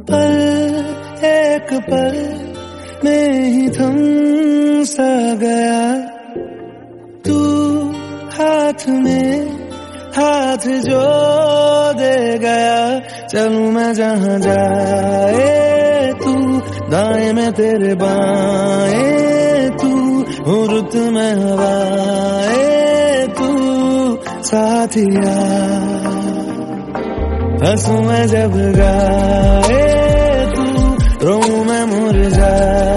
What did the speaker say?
पल एक पल में ही थम सा गया, तू हाथ में हाथ जो दे गया। चलूं मैं जहां जाए तू, दाएं में तेरे बाएं तू, हो रुत में हवाएं तू साथिया। हंसूं मैं जब गाए तू, रोऊं मैं मुरझाए